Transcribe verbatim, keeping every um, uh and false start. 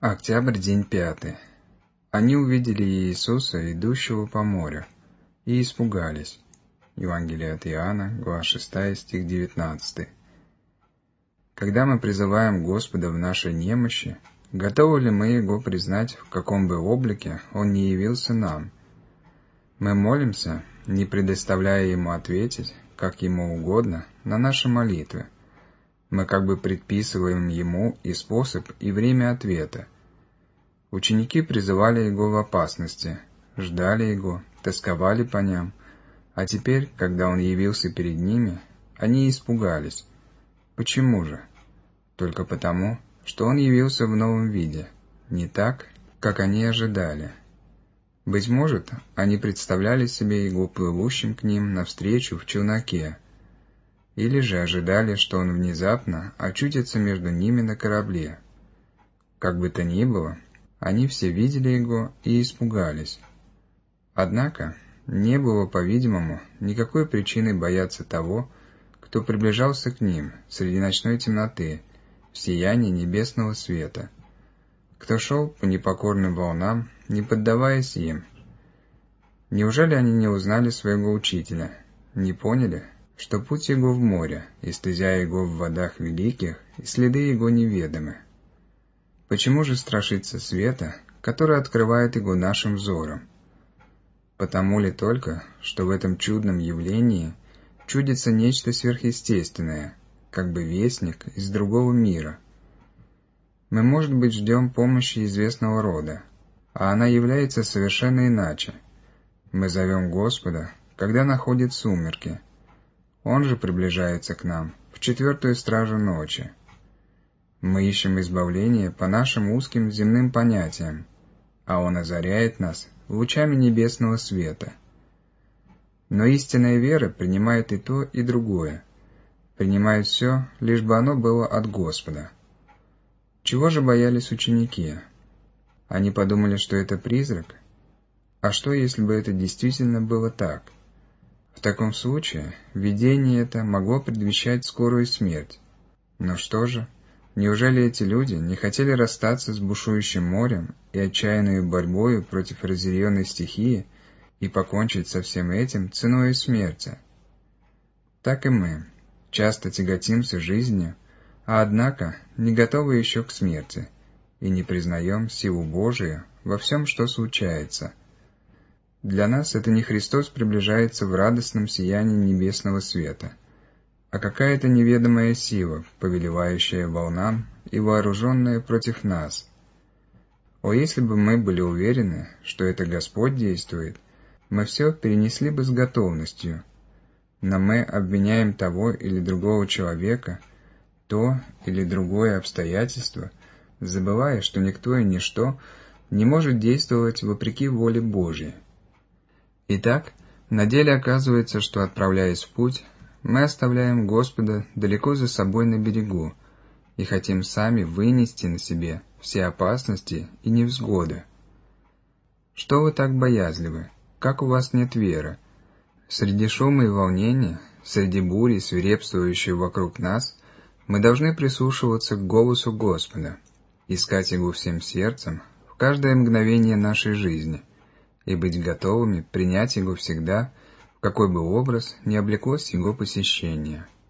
Октябрь, день пятый. Они увидели Иисуса, идущего по морю, и испугались. Евангелие от Иоанна, глава шестая, стих девятнадцатый. Когда мы призываем Господа в нашей немощи, готовы ли мы Его признать, в каком бы облике Он ни явился нам? Мы молимся, не предоставляя Ему ответить, как Ему угодно, на наши молитвы. Мы как бы предписываем Ему и способ, и время ответа. Ученики призывали Его в опасности, ждали Его, тосковали по Нем, а теперь, когда Он явился перед ними, они испугались. Почему же? Только потому, что Он явился в новом виде, не так, как они ожидали. Быть может, они представляли себе Его плывущим к ним навстречу в челноке, или же ожидали, что Он внезапно очутится между ними на корабле. Как бы то ни было, они все видели Его и испугались. Однако не было, по-видимому, никакой причины бояться того, кто приближался к ним среди ночной темноты, в сиянии небесного света, кто шел по непокорным волнам, не поддаваясь им. Неужели они не узнали своего учителя, не поняли, что путь Его в море, и стезя Его в водах великих, и следы Его неведомы? Почему же страшиться света, который открывает Его нашим взором? Потому ли только, что в этом чудном явлении чудится нечто сверхъестественное, как бы вестник из другого мира? Мы, может быть, ждем помощи известного рода, а она является совершенно иначе. Мы зовем Господа, когда находит сумерки. Он же приближается к нам в четвертую стражу ночи. Мы ищем избавления по нашим узким земным понятиям, а Он озаряет нас лучами небесного света. Но истинная вера принимает и то, и другое, принимает все, лишь бы оно было от Господа. Чего же боялись ученики? Они подумали, что это призрак? А что, если бы это действительно было так? В таком случае видение это могло предвещать скорую смерть. Но что же? Неужели эти люди не хотели расстаться с бушующим морем и отчаянной борьбою против разъяренной стихии и покончить со всем этим ценой смерти? Так и мы часто тяготимся жизнью, а однако не готовы еще к смерти и не признаем силу Божию во всем, что случается. Для нас это не Христос приближается в радостном сиянии небесного света, а какая-то неведомая сила, повелевающая волнам и вооруженная против нас. О, если бы мы были уверены, что это Господь действует, мы все перенесли бы с готовностью. Но мы обвиняем того или другого человека, то или другое обстоятельство, забывая, что никто и ничто не может действовать вопреки воле Божьей. Итак, на деле оказывается, что, отправляясь в путь, мы оставляем Господа далеко за собой на берегу и хотим сами вынести на себе все опасности и невзгоды. Что вы так боязливы? Как у вас нет веры? Среди шума и волнения, среди бури, свирепствующей вокруг нас, мы должны прислушиваться к голосу Господа, искать Его всем сердцем в каждое мгновение нашей жизни и быть готовыми принять Его всегда, в какой бы образ ни облеклось Его посещение.